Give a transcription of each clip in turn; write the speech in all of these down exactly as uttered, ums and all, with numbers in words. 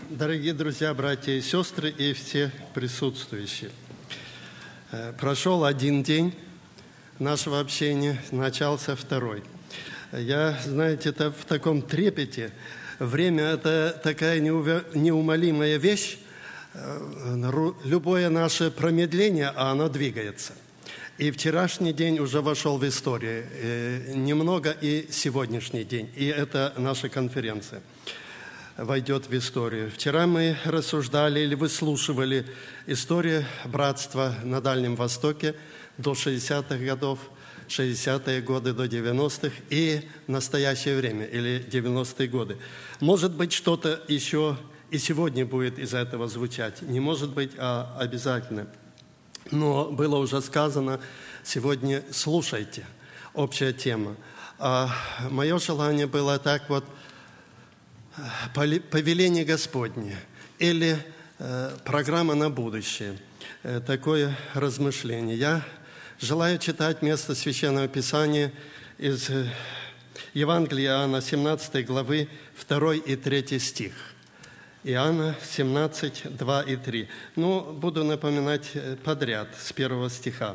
Дорогие друзья, братья и сестры и все присутствующие, прошел один день нашего общения, начался второй. Я, знаете, это в таком трепете. Время – это такая неумолимая вещь. Любое наше промедление, а оно двигается. И вчерашний день уже вошел в историю. Немного и сегодняшний день. И это наша конференция войдет в историю. Вчера мы рассуждали или выслушивали историю братства на Дальнем Востоке до шестидесятых годов, шестидесятые годы до девяностых и настоящее время, или девяностые годы. Может быть, что-то еще и сегодня будет из этого звучать. Не может быть, а обязательно. Но было уже сказано, сегодня слушайте, общая тема. А мое желание было так вот, повеление Господне или э, программа на будущее, э, такое размышление. Я желаю читать место Священного Писания из э, Евангелия Иоанна, семнадцатой главы, второй и третий стих. Иоанна семнадцать, два и три. Ну, буду напоминать подряд с первого стиха.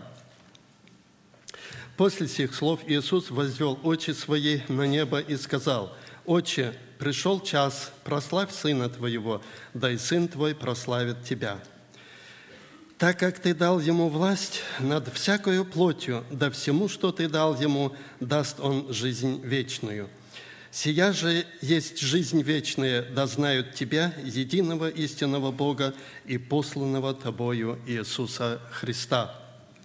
«После сих слов Иисус возвел очи свои на небо и сказал: Отче, пришел час, прославь Сына Твоего, да и Сын Твой прославит Тебя. Так как Ты дал Ему власть над всякою плотью, да всему, что Ты дал Ему, даст Он жизнь вечную. Сия же есть жизнь вечная, да знают Тебя, единого истинного Бога и посланного Тобою Иисуса Христа».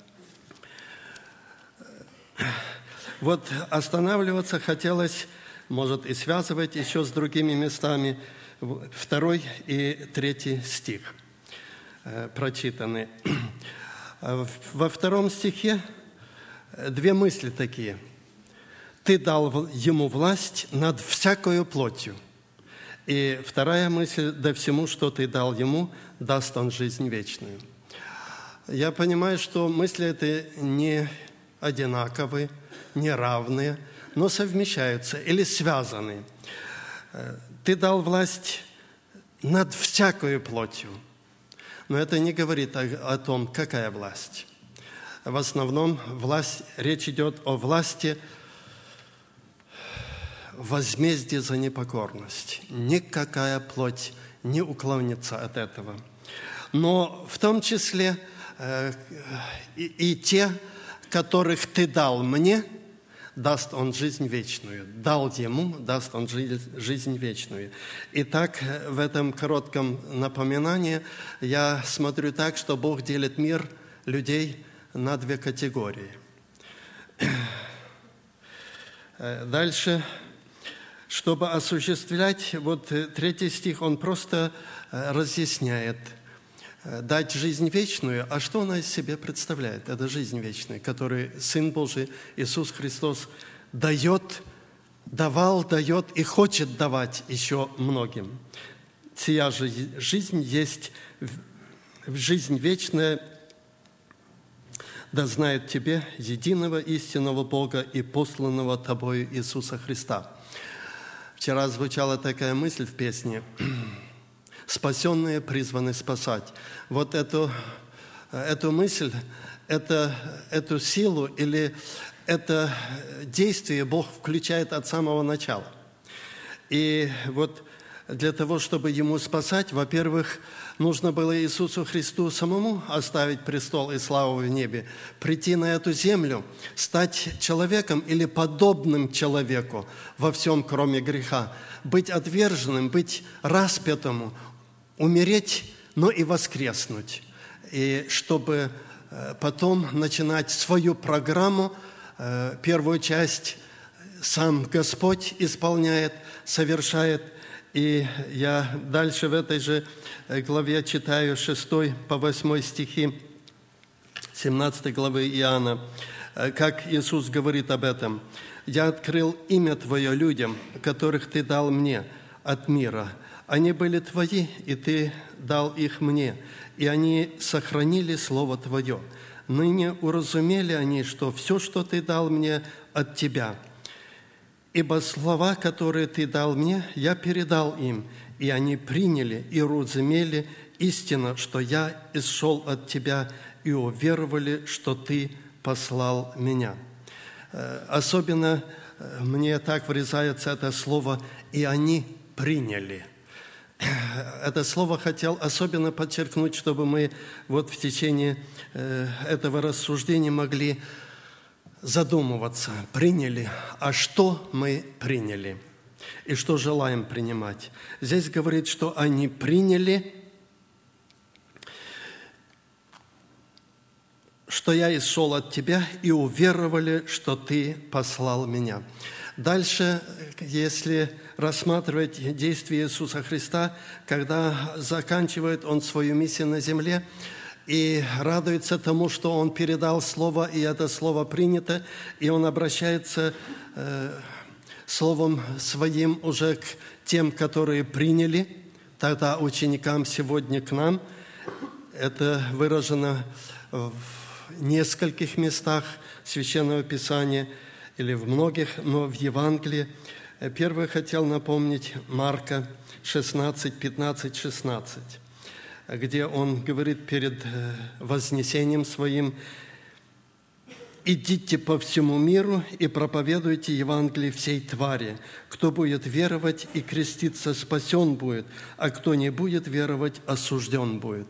Вот останавливаться хотелось, может, и связывать еще с другими местами, второй и третий стих э, прочитаны. Во втором стихе две мысли такие. «Ты дал ему власть над всякою плотью». И вторая мысль: «Да всему, что ты дал ему, даст он жизнь вечную». Я понимаю, что мысли эти не одинаковые, не равные, но совмещаются или связаны. Ты дал власть над всякою плотью. Но это не говорит о, о том, какая власть. В основном власть, речь идет о власти возмездия за непокорность. Никакая плоть не уклонится от этого. Но в том числе э, и, и те, которых ты дал мне, даст он жизнь вечную. Дал ему, даст он жизнь вечную. Итак, в этом коротком напоминании я смотрю так, что Бог делит мир людей на две категории. Дальше, чтобы осуществлять, вот третий стих, он просто разъясняет. Дать жизнь вечную, а что она из себя представляет? Это жизнь вечная, которую Сын Божий Иисус Христос дает, давал, дает и хочет давать еще многим. Сия же жизнь есть жизнь вечная, да знают Тебе, единого истинного Бога и посланного Тобою Иисуса Христа. Вчера звучала такая мысль в песне: «Спасенные призваны спасать». Вот эту, эту мысль, это, эту силу или это действие Бог включает от самого начала. И вот для того, чтобы Ему спасать, во-первых, нужно было Иисусу Христу самому оставить престол и славу в небе, прийти на эту землю, стать человеком или подобным человеку во всем, кроме греха, быть отверженным, быть распятым, умереть, но и воскреснуть. И чтобы потом начинать свою программу, первую часть сам Господь исполняет, совершает. И я дальше в этой же главе читаю шестой по восьмой стихи семнадцатой главы Иоанна, как Иисус говорит об этом. «Я открыл имя Твое людям, которых Ты дал мне от мира. Они были Твои, и Ты дал их мне, и они сохранили Слово Твое. Ныне уразумели они, что все, что Ты дал мне, от Тебя. Ибо слова, которые Ты дал мне, я передал им, и они приняли и уразумели истину, что я исшел от Тебя, и уверовали, что Ты послал Меня». Особенно мне так врезается это слово «и они приняли». Это слово хотел особенно подчеркнуть, чтобы мы вот в течение этого рассуждения могли задумываться. Приняли. А что мы приняли? И что желаем принимать? Здесь говорит, что они приняли, что я исшел от Тебя, и уверовали, что Ты послал Меня. Дальше, если рассматривать действия Иисуса Христа, когда заканчивает Он свою миссию на земле и радуется тому, что Он передал Слово, и это Слово принято, и Он обращается э, Словом Своим уже к тем, которые приняли, тогда ученикам, сегодня к нам. Это выражено в нескольких местах Священного Писания или в многих, но в Евангелии. Первое хотел напомнить Марка шестнадцать, пятнадцать, шестнадцать, где он говорит перед вознесением своим: «Идите по всему миру и проповедуйте Евангелие всей твари. Кто будет веровать и креститься, спасен будет, а кто не будет веровать, осужден будет».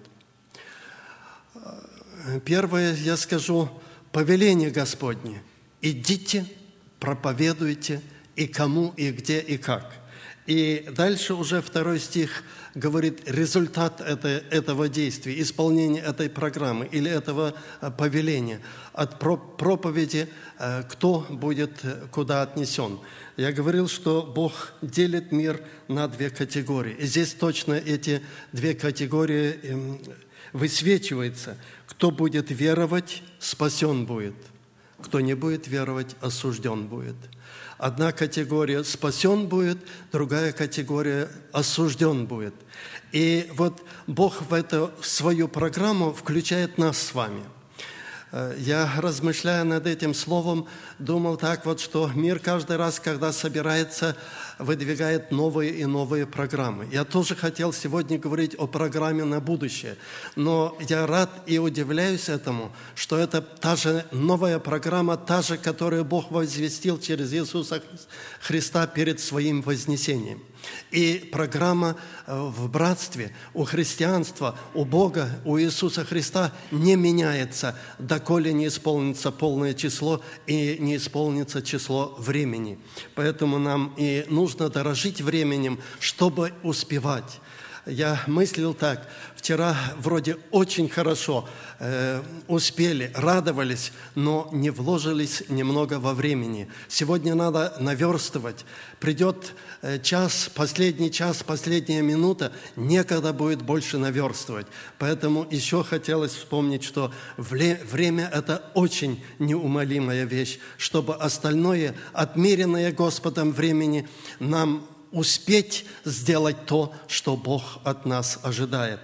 Первое, я скажу, повеление Господне: идите, проповедуйте, и кому, и где, и как. И дальше уже второй стих говорит результат это, этого действия, исполнения этой программы или этого повеления. От проповеди кто будет куда отнесен. Я говорил, что Бог делит мир на две категории. И здесь точно эти две категории высвечиваются. Кто будет веровать, спасен будет. Кто не будет веровать, осужден будет. Одна категория спасен будет, другая категория осужден будет. И вот Бог в эту в свою программу включает нас с вами. Я, размышляя над этим словом, думал так вот, что мир каждый раз, когда собирается, выдвигает новые и новые программы. Я тоже хотел сегодня говорить о программе на будущее, но я рад и удивляюсь этому, что это та же новая программа, та же, которую Бог возвестил через Иисуса Христа перед Своим вознесением. И программа в братстве, у христианства, у Бога, у Иисуса Христа не меняется, доколе не исполнится полное число и не исполнится число времени. Поэтому нам и нужно дорожить временем, чтобы успевать. Я мыслил так: вчера вроде очень хорошо э, успели, радовались, но не вложились немного во времени. Сегодня надо наверстывать. Придет э, час, последний час, последняя минута, некогда будет больше наверстывать. Поэтому еще хотелось вспомнить, что время – это очень неумолимая вещь, чтобы остальное, отмеренное Господом времени, нам успеть сделать то, что Бог от нас ожидает.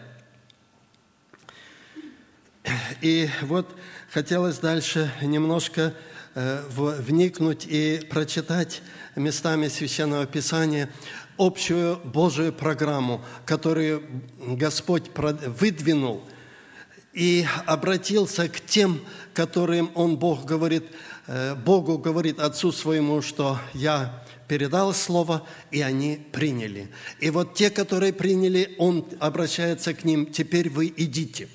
И вот хотелось дальше немножко э, вникнуть и прочитать местами Священного Писания общую Божию программу, которую Господь выдвинул и обратился к тем, которым Он, Бог, говорит, э, Богу говорит, Отцу Своему, что «Я передал Слово, и они приняли». И вот те, которые приняли, Он обращается к ним: «Теперь вы идите».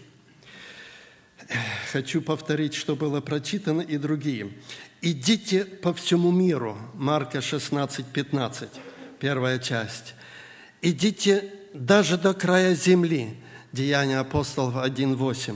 Хочу повторить, что было прочитано, и другие. «Идите по всему миру», Марка шестнадцать, пятнадцать, первая часть. «Идите даже до края земли», Деяния апостолов один, восемь.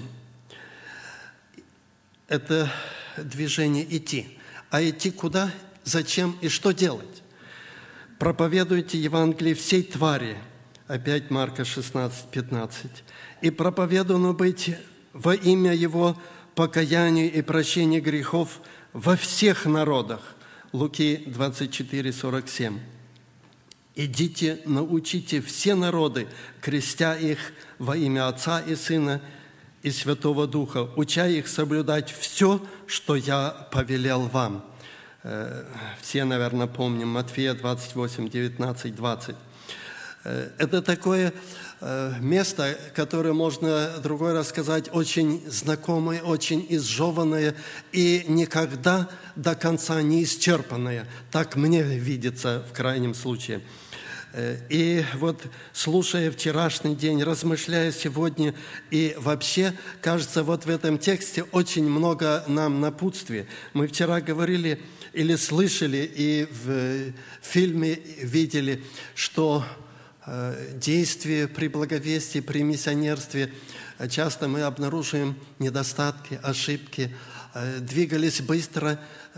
Это движение идти. А идти куда? Зачем и что делать? «Проповедуйте Евангелие всей твари», опять Марка шестнадцать, пятнадцать. «И проповедано быть во имя Его покаянию и прощению грехов во всех народах». Луки двадцать четыре, сорок семь. «Идите, научите все народы, крестя их во имя Отца и Сына и Святого Духа, уча их соблюдать все, что я повелел вам». Все, наверное, помним Матфея двадцать восемь, девятнадцать, двадцать. Это такое место, которое можно другой раз сказать, очень знакомое, очень изжеванное и никогда до конца не исчерпанное. Так мне видится в крайнем случае. И вот слушая вчерашний день, размышляя сегодня, и вообще, кажется, вот в этом тексте очень много нам напутствия. Мы вчера говорили или слышали, и в фильме видели, что действия при благовестии, при миссионерстве, часто мы обнаруживаем недостатки, ошибки, двигались быстро,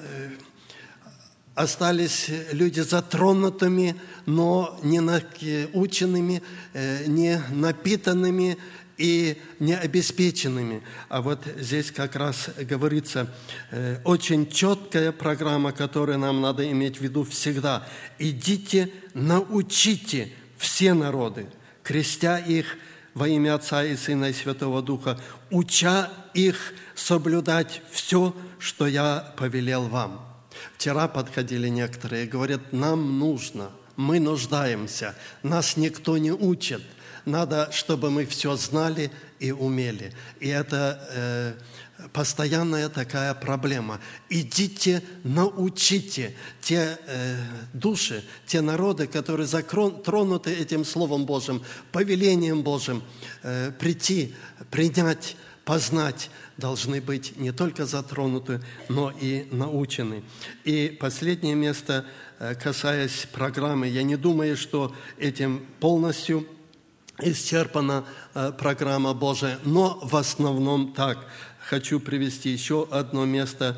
остались люди затронутыми, но не наученными, не напитанными и не обеспеченными. А вот здесь как раз говорится, очень четкая программа, которую нам надо иметь в виду всегда. «Идите, научите все народы, крестя их во имя Отца и Сына и Святого Духа, уча их соблюдать все, что я повелел вам». Вчера подходили некоторые и говорят, нам нужно, мы нуждаемся, нас никто не учит. Надо, чтобы мы все знали и умели. И это э, постоянная такая проблема. Идите, научите те э, души, те народы, которые затронуты этим Словом Божьим, повелением Божьим, э, прийти, принять, познать, должны быть не только затронуты, но и научены. И последнее место, касаясь программы, я не думаю, что этим полностью исчерпана программа Божия, но в основном так. Хочу привести еще одно место.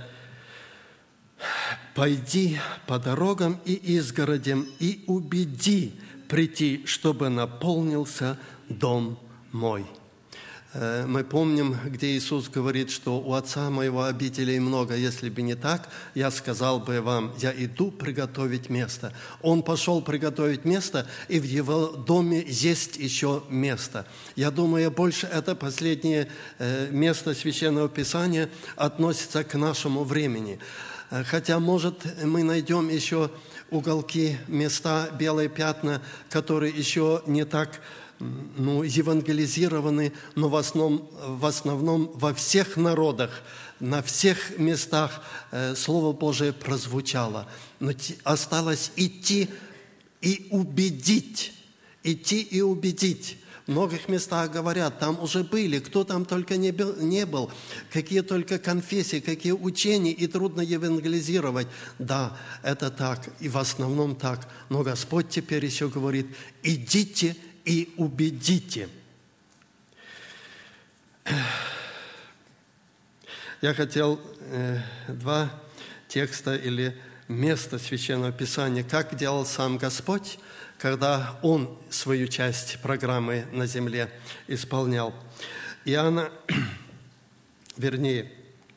«Пойди по дорогам и изгородям и убеди прийти, чтобы наполнился дом мой». Мы помним, где Иисус говорит, что у Отца моего обителей много. Если бы не так, я сказал бы вам, я иду приготовить место. Он пошел приготовить место, и в его доме есть еще место. Я думаю, больше это последнее место Священного Писания относится к нашему времени. Хотя, может, мы найдем еще уголки, места, белые пятна, которые еще не так ну, евангелизированы, но в основном, в основном во всех народах, на всех местах э, Слово Божие прозвучало. Но осталось идти и убедить, идти и убедить. В многих местах говорят, там уже были, кто там только не был, не был, какие только конфессии, какие учения, и трудно евангелизировать. Да, это так, и в основном так. Но Господь теперь еще говорит, идите и убедите. Я хотел э, два текста или места Священного Писания, как делал сам Господь, когда Он свою часть программы на земле исполнял. Иоанна, вернее,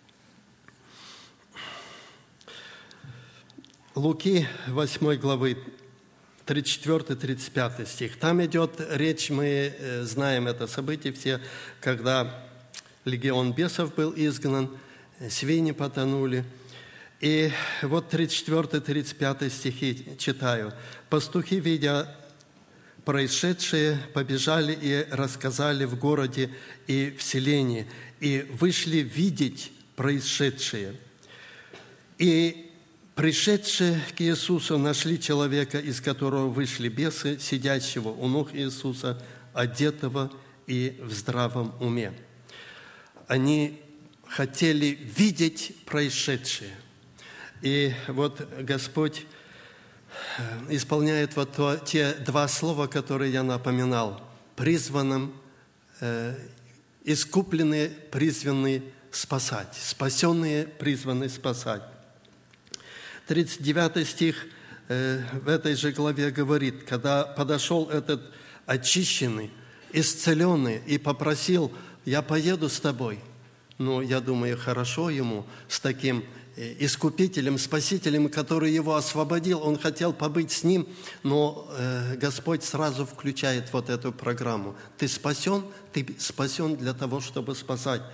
Луки восьмой главы, тридцать четвёртый — тридцать пятый стих. Там идет речь, мы знаем это событие все, когда легион бесов был изгнан, свиньи потонули. И вот тридцать четвёртый — тридцать пятый стихи читаю. «Пастухи, видя происшедшее, побежали и рассказали в городе и в селении, и вышли видеть происшедшее. И пришедшие к Иисусу нашли человека, из которого вышли бесы, сидящего у ног Иисуса, одетого и в здравом уме». Они хотели видеть происшедшее. И вот Господь исполняет вот то, те два слова, которые я напоминал. Призванным, э, искупленные, призваны спасать. Спасенные, призваны спасать. тридцать девятый стих э, в этой же главе говорит, когда подошел этот очищенный, исцеленный и попросил, я поеду с тобой. Ну, я думаю, хорошо ему с таким искупителем, спасителем, который его освободил. Он хотел побыть с ним, но э, Господь сразу включает вот эту программу. Ты спасен, ты спасен для того, чтобы спасать.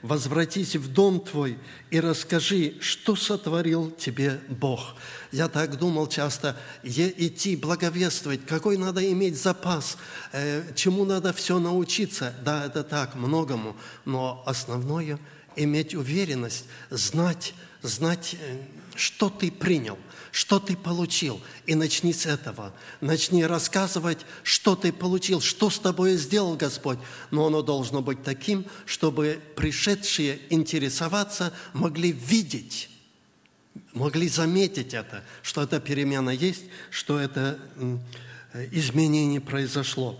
возвратись в дом твой и расскажи, что сотворил тебе Бог». Я так думал часто, идти благовествовать, какой надо иметь запас, чему надо все научиться. Да, это так, многому, но основное – иметь уверенность, знать, знать, что ты принял, что ты получил. И начни с этого. Начни рассказывать, что ты получил, что с тобой сделал Господь. Но оно должно быть таким, чтобы пришедшие интересоваться могли видеть, могли заметить это, что эта перемена есть, что это изменение произошло.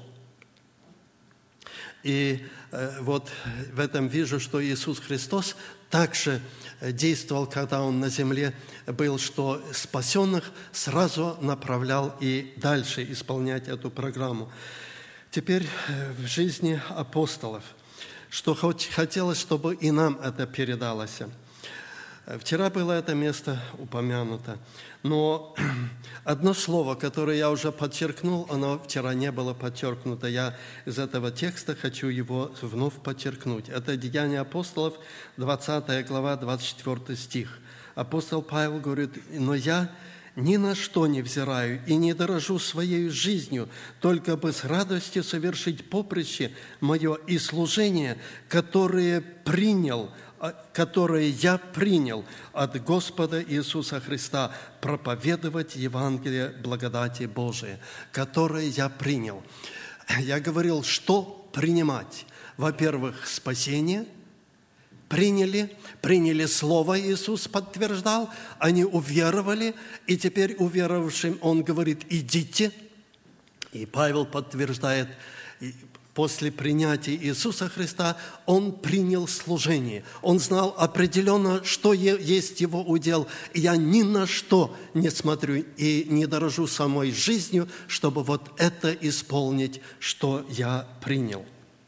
И вот в этом вижу, что Иисус Христос также действовал, когда Он на земле был, что спасенных сразу направлял и дальше исполнять эту программу. Теперь в жизни апостолов, что хотелось, чтобы и нам это передалось. Вчера было это место упомянуто, но одно слово, которое я уже подчеркнул, оно вчера не было подчеркнуто. Я из этого текста хочу его вновь подчеркнуть. Это Деяния апостолов, двадцатая глава, двадцать четвёртый стих. Апостол Павел говорит: «Но я ни на что не взираю и не дорожу своей жизнью, только бы с радостью совершить поприще мое и служение, которое принял, которое я принял от Господа Иисуса Христа, проповедовать Евангелие благодати Божией, которое я принял». Я говорил, что принимать. Во-первых, спасение приняли, приняли Слово, Иисус подтверждал, они уверовали, и теперь уверовавшим Он говорит: «Идите». И Павел подтверждает, после принятия Иисуса Христа он принял служение. Он знал определенно, что есть его удел. И я ни на что не смотрю и не дорожу самой жизнью, чтобы вот это исполнить, что я принял.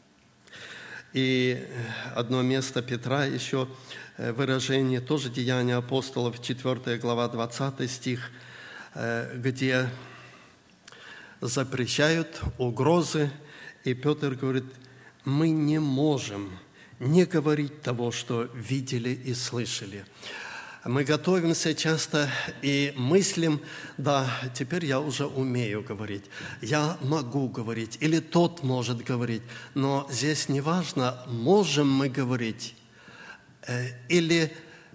И одно место Петра еще, выражение, тоже Деяния апостолов, четвёртая глава, двадцатый стих, где запрещают угрозы. И Петр говорит: мы не можем не говорить того, что видели и слышали. Мы готовимся часто и мыслим: да, теперь я уже умею говорить, я могу говорить, или тот может говорить. Но здесь не важно, можем мы говорить, или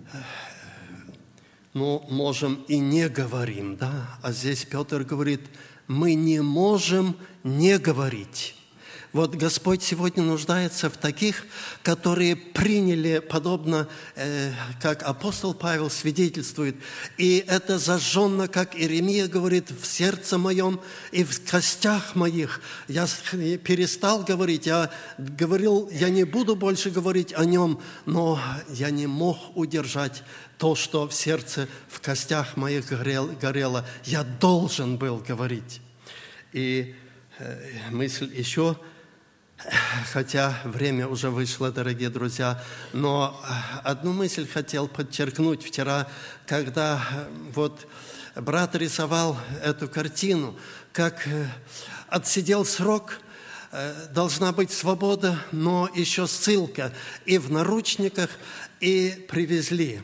ну, можем и не говорим. Да? А здесь Петр говорит: мы не можем не говорить. Вот Господь сегодня нуждается в таких, которые приняли, подобно, э, как апостол Павел свидетельствует. И это зажженно, как Иеремия говорит, в сердце моем и в костях моих. Я перестал говорить, я говорил, я не буду больше говорить о нем, но я не мог удержать то, что в сердце, в костях моих горело. Я должен был говорить. И э, мысль еще... Хотя время уже вышло, дорогие друзья, но одну мысль хотел подчеркнуть. Вчера, когда вот брат рисовал эту картину, как отсидел срок, должна быть свобода, но еще ссылка. И в наручниках, и привезли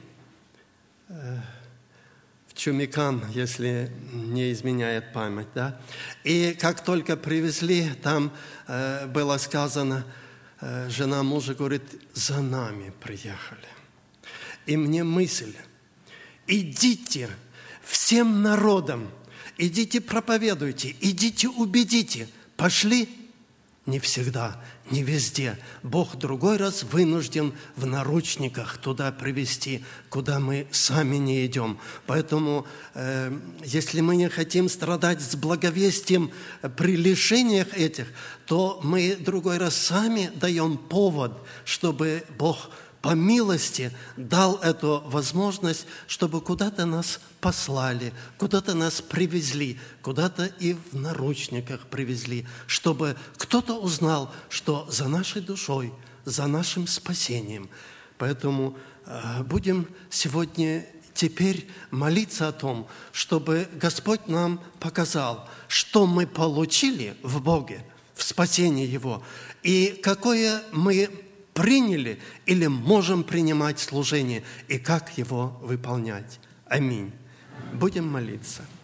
в Чумикан, если не изменяет память, да. И как только привезли, там э, было сказано, э, жена мужа говорит: за нами приехали. И мне мысль: идите всем народам, идите проповедуйте, идите убедите. Пошли? Не всегда, не везде. Бог другой раз вынужден в наручниках туда привести, куда мы сами не идем. Поэтому, э, если мы не хотим страдать с благовестием при лишениях этих, то мы другой раз сами даем повод, чтобы Бог по милости дал эту возможность, чтобы куда-то нас послали, куда-то нас привезли, куда-то и в наручниках привезли, чтобы кто-то узнал, что за нашей душой, за нашим спасением. Поэтому э, будем сегодня теперь молиться о том, чтобы Господь нам показал, что мы получили в Боге, в спасении Его, и какое мы приняли или можем принимать служение и как его выполнять. Аминь. Будем молиться.